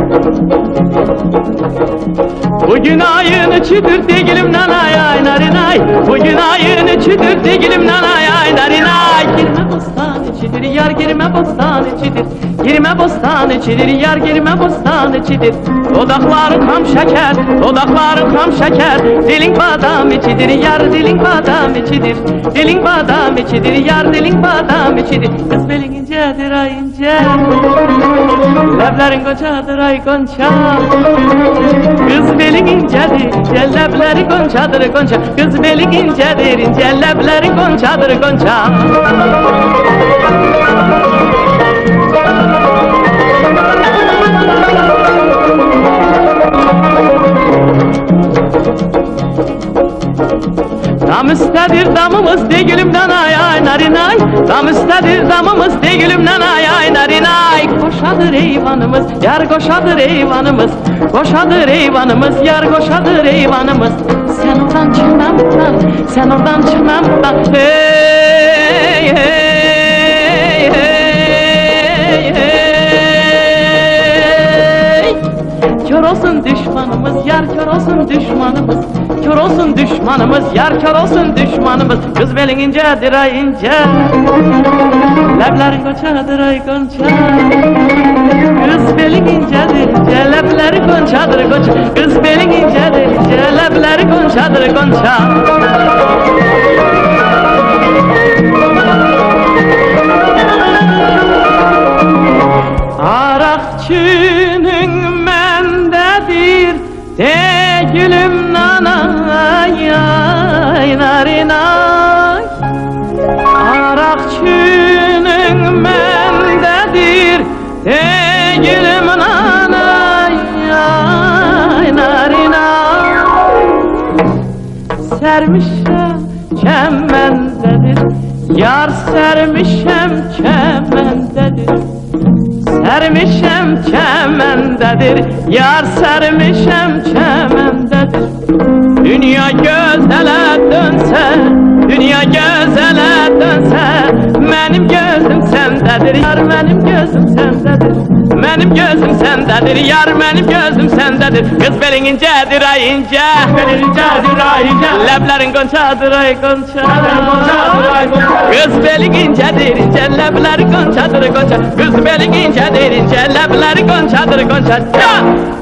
Bugün ayın içidir değilim nanay ay narinay. Bugün ayın içidir değilim nanay ay narinay. Girme bostan içidir yar girme bostan içidir. Girme bostan içidir yar girme bostan içidir. Dodakların ham şeker, dodakların ham şeker. Dilin badam içidir yar dilin badam içidir. Dilin badam içidir yar dilin badam içidir. Kız belin incedir ay ince. Leblerin goncadır ay gonca. Kız belin incedir ince lebleri goncadır gonca. Kız belin incedir ince lebleri goncadır gonca. Dam üstədir damımız değilimden ay ay narinay. Dam üstədir damımız değilimden ay ay narinay. Koşadır eyvanımız yar koşadır eyvanımız. Koşadır eyvanımız yar koşadır eyvanımız. Sen oradan çıkmamdan, sen oradan çıkmamdan. Hey hey hey hey. Kör olsun düşmanımız yar kör olsun düşmanımız. Kör olsun düşmanımız, yar kör olsun düşmanımız. Kız belin incedir ay ince. Leblerin goncadır ay gonca. Kız belin incedir ince, lebleri goncadır gonca. Kız belin incedir ince, lebleri goncadır gonca. Arakçının mendedir değilim nanay ay narinay. Arakçının mendedir değilim nanay ay narinay. Sermişem çemendedir yar sermişem çemendedir. Sermişem çemendedir yar sermişem çemendedir. Dünya gözele dönse, dünya gözele dönse, benim gözüm sendedir yar benim gözüm sendedir. Benim gözüm sendedir yar benim gözüm sendedir. Kız belin incedir ay ince. Belin incedir ay ince. Leblerin goncadır ay gonca. Kız belin incedir ince lebleri goncadır gonca. Kız belin incedir ince lebleri goncadır gonca.